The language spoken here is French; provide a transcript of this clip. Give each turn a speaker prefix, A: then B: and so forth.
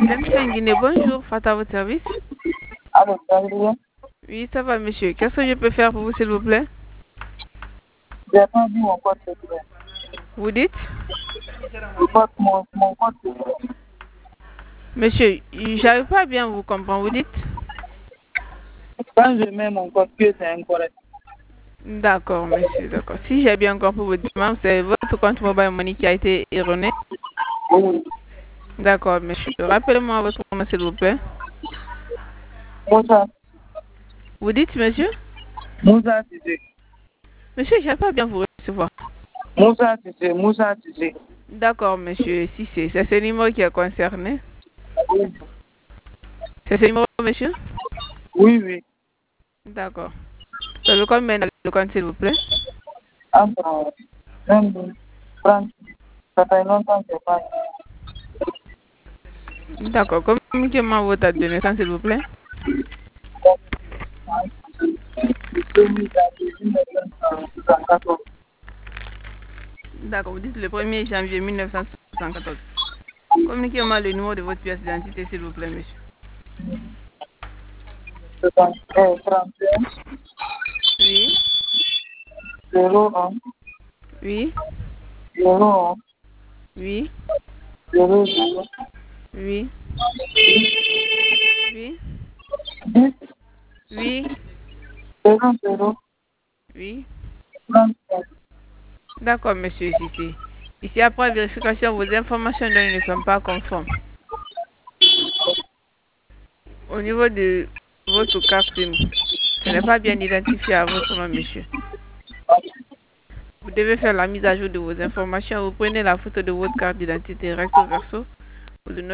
A: MTN Guinée, bonjour, Fata à votre service.
B: Allô, ça va bien?
A: Oui, ça va, monsieur. Qu'est-ce que je peux faire pour vous, s'il vous plaît?
B: J'ai pas vu mon code secret.
A: Vous dites?
B: Mon code secret.
A: Monsieur, j'arrive pas à bien vous comprendre. Vous dites?
B: Quand je mets mon code que c'est incorrect.
A: D'accord, monsieur, d'accord. Si j'ai bien compris votre demande, c'est votre compte mobile money qui a été erroné.
B: Oui.
A: D'accord, monsieur. Rappelez-moi votre nom, s'il vous plaît.
B: Moussa.
A: Vous dites, monsieur?
B: Moussa Tissé.
A: Monsieur, j'arrive pas à bien vous recevoir.
B: Moussa Tissé. Moussa Tissé.
A: D'accord, monsieur. Si c'est ce numéro qui est concerné.
B: Oui.
A: C'est ce numéro, monsieur?
B: Oui, oui.
A: D'accord. Le combien dans le compte, s'il vous plaît?
B: Entre 22, 30. Ça fait longtemps que je pas.
A: D'accord. Communiquez-moi votre date de naissance, s'il vous plaît.
B: 1974.
A: D'accord. Vous dites le 1er janvier 1974. Communiquez-moi le numéro de votre pièce d'identité, s'il vous plaît, monsieur.
B: 31.
A: Oui.
B: 01.
A: Oui.
B: 01.
A: Oui.
B: 00.
A: Oui. Oui.
B: 10.
A: Oui.
B: 00.
A: Oui.
B: 37.
A: D'accord, monsieur Cissé. Ici, après vérification, vos informations données ne sont pas conformes. Au niveau de votre carte SIM, ce n'est pas bien identifié à votre nom, monsieur. Vous devez faire la mise à jour de vos informations. Vous prenez la photo de votre carte d'identité recto verso. Vous le